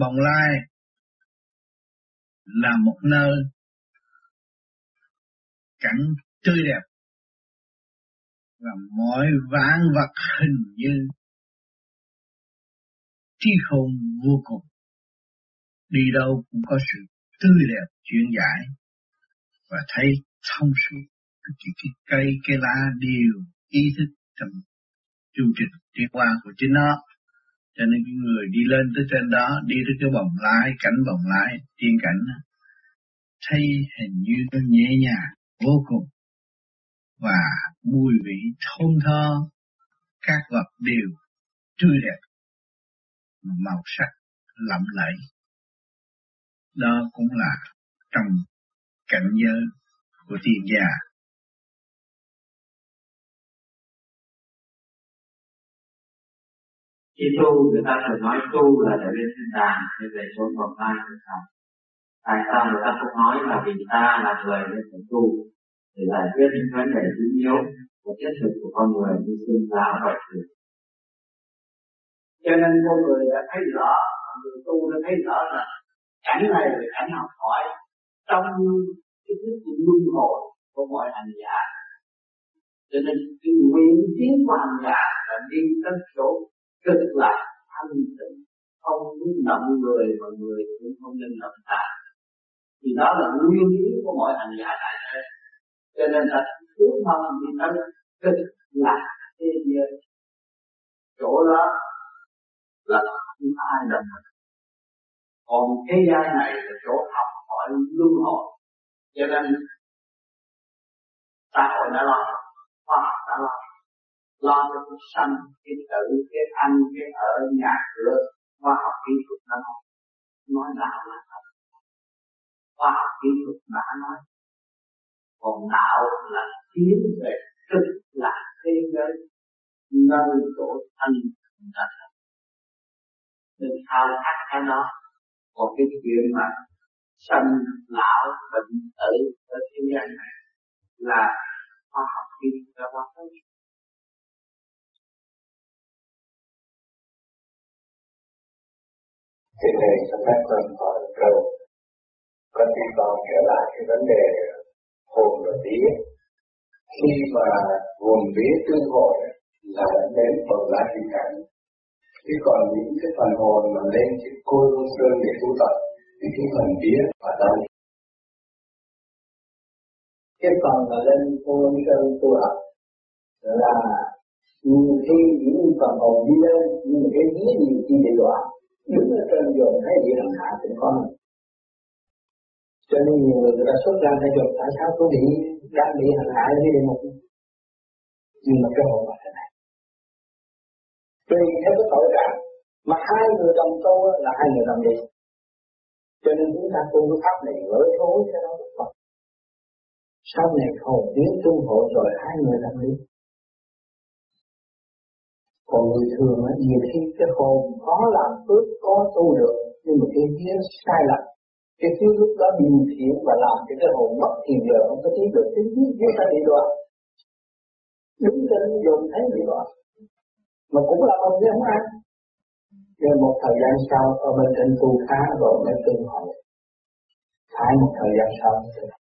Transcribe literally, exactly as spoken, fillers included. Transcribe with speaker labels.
Speaker 1: Bồng Lai là một nơi cảnh tươi đẹp và mọi vạn vật hình như trí khôn vô cùng. Đi đâu cũng có sự tươi đẹp chuyển giải và thấy thông suốt. Cái, cái cây, cái lá đều ý thức trong chu trình tiến hóa của chính nó. Cho nên cái người đi lên tới trên đó, đi tới cái bồng lai, cảnh bồng lai, tiên cảnh, thấy hình như nó nhẹ nhàng vô cùng và mùi vị thơm tho, các vật đều tươi đẹp, màu sắc lộng lẫy. Đó cũng là trong cảnh giới của tiên gia.
Speaker 2: Khi tu, người ta thường nói tu là để lên thiên đàng, để về chốn bồng lai của thần. Tại sao người ta không nói là vì ta là người nên phải tu để giải quyết những vấn đề thứ yếu và chất thực của con người như sinh lão bệnh tử.
Speaker 3: Cho nên con người đã thấy rõ, người tu đã thấy rõ là cảnh này là cảnh học hỏi trong cái thức luân hồi của mọi hành giả. Cho nên cái nguyện tiến của hành giả là đi tới chỗ cực lạc thanh tịnh, không muốn động người mà người cũng không nên động ta. Thì đó là nguyên lý của mọi hành giả tại thế. Cho nên là ước mong đi tới cực lạc thế giới. Chỗ đó là không ai đồng hành. Còn thế gian này là chỗ học hỏi luân hồi. Cho nên xã hội đã lo, khoa học đã lo, lo cho cái sanh, cái tự, cái ăn, cái ở, nhà cửa, khoa học kỹ thuật đã nói, nói đạo là thật. Khoa học kỹ thuật đã nói, còn đạo là tiến về cực lạc thế giới, nơi chỗ thanh là thật. Nên thao thác cái đó. Còn cái chuyện mà sanh lão bệnh tử ở thế gian này là khoa học kỹ thuật đã qua tới.
Speaker 4: Thế này cho các con hỏi câu, con đi vào trở lại cái vấn đề hồn và vía. Khi mà hồn vía tương hội là đến bậc lá thị cảnh. Chứ còn những cái phần hồn mà lên cái côi hương sơn để tu tập thì cái phần vía ở đâu?
Speaker 3: Cái phần mà lên côi hương sơn tu tập là nhiều khi những phần hồn đi lên nhưng mà cái vía nhiều khi bị đoạn. Đứng ở trên dồn thấy bị hành hạ cũng có. Cho nên nhiều người người ta xuất ra thấy dồn tại sao tôi bị đang bị hành hạ như địa ngục. Nhưng mà cái hồn là thế này. Tùy theo cái tội trạng mà hai người đồng tu là hai người đồng đi. Cho nên chúng ta tu cái pháp này gỡ thối cho nó được Phật. Sau này hồn biến tu hội rồi hai người đồng đi. Còn người thường á, nhiều khi cái hồn có làm phước, có tu được, nhưng mà cái vía sai lầm. Cái vía lúc đó điều khiển và làm cho cái hồn mất thì giờ không có tiến được, cái vía vía phải bị đoạn. Đứng trên dùng thấy bị đoạn. Mà cũng là một vía không ăn. Nhưng một thời gian sau, ở bên trên tu khá rồi mới tương hội. Phải một thời gian sau mới tương hội.